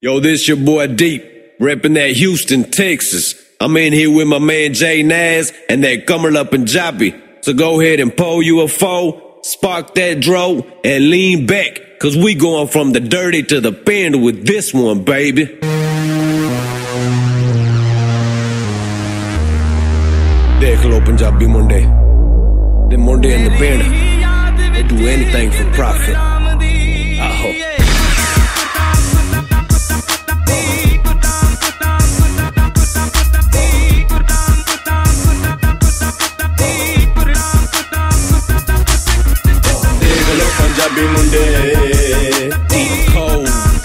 Yo, this your boy Deep, reppin' that Houston, Texas. I'm in here with my man Jay Naz and that Kamala Punjabi. So go ahead and pull you a foe, spark that dro, and lean back, cause we going from the dirty to the pind with this one, baby. Dekh lo Punjabi munde. The munde and the pind, they do anything for profit. Aho. Punjabi munde Deep cold.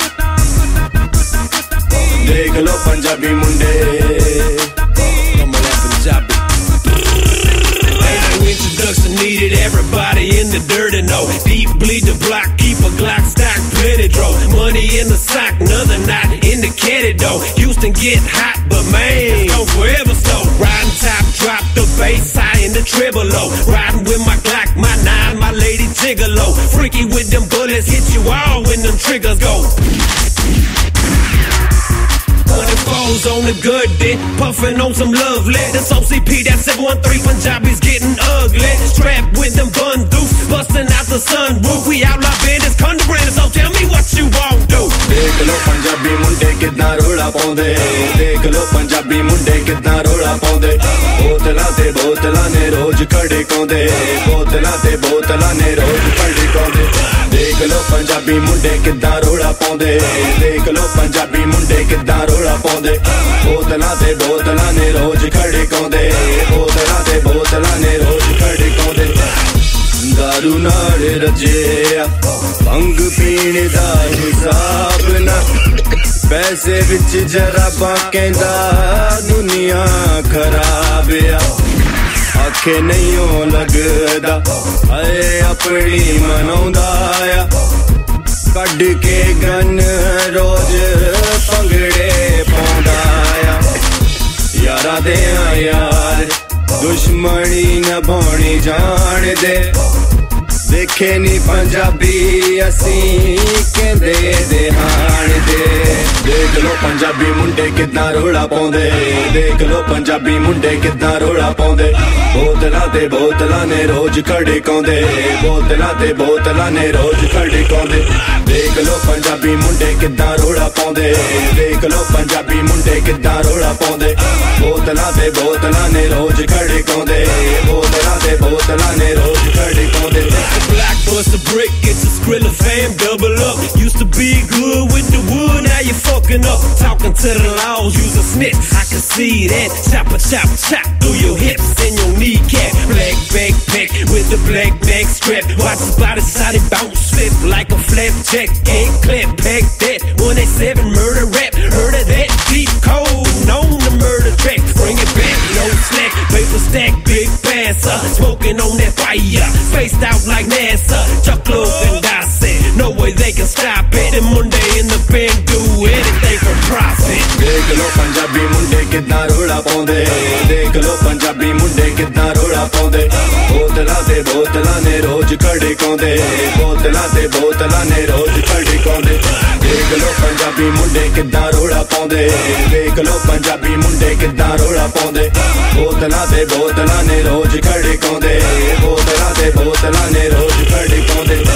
Dekh lo Punjabi munde Kamala Punjabi. Ain't no introduction needed, everybody in the dirt and know. Deep bleed the block, keep a Glock stock, plenty dro. Money in the sock, another knot in the caddy though. Houston get hot, but man, go forever slow. Riding top, drop the bass high in the treble low. Riding with my Glock, my 9, my lady gigolo. Freaky with them bullets, hit you all when them triggers go. 104's on the good dick, puffin' on some lovely. This OCP, that 713 Punjabi's getting ugly. Strapped with them bun dukes, bustin' out the sunroof. We outlaw bandits, condobrand, so tell me what you won't do. Dekh lo Punjabi munde kitna rola paunde. Dekh lo Punjabi munde kitna rola paunde. Botlan ne roj khade kaunde. Botlan ne roj khade kaunde. Dekh lo Punjabi munde kitna rola paunde. Dekh lo Punjabi munde kitna rola paunde. Botlan ne roj khade kaunde. Botlan ne roj khade kaunde. दारू नाल रजे भंग पीने दा हिसाब ना पैसे विच जरा बाकेंदा दुनिया खराब आ आखे नहीं हो लगदा आए अपनी मनाउंदा आ कड के गन रोज पंगड़े पाउंदा आ यारा दे यार दुश्मनी नभानी जान दे देखे नी पंजाबी असी कहंदे देहान दे देख लो पंजाबी मुंडे कितना रोला पाउंदे देख लो पंजाबी मुंडे कितना रोला पाउंदे बोतलां ने रोज खड़े काउंदे बोतलां ने रोज खड़े काउंदे देख लो पंजाबी मुंडे कितना रोला पाउंदे देख लो पंजाबी मुंडे कितना रोला पाउंदे बोतलां ने रोज खड़े काउंदे बोतलां ने रोज खड़े काउंदे Black bust a brick, it's a Skrilla fam, double up. Used to be good with the wood, now you fucking up. Talking to the laws, use a snitch, I can see that. Chop through your hips and your kneecap. Black backpack with the black back strap. Watch his body side, it bounce, flip like a flapjack. Ain't clap, pack that, 187 murder rap. Heard of that, deep cold, known the murder track. Bring it back, no slack, paper stack, big passer. Smoking on that fire, spaced out like NASA. Chucklo and Dawson, no way they can stop it. And Monday in the pen do anything for profit. देख लो पंजाबी मुंडे कितना रोला पाउंदे देख लो पंजाबी मुंडे कितना रोला पाउंदे बोतलां ने रोज खड़े काउंदे बोतलां ने रोज खड़े काउंदे देख लो पंजाबी मुंडे कितना रोला पाउंदे देख लो पंजाबी मुंडे कितना रोला पाउंदे बोतलां ने रोज खड़े काउंदे बोतलां ने रोज खड़े काउंदे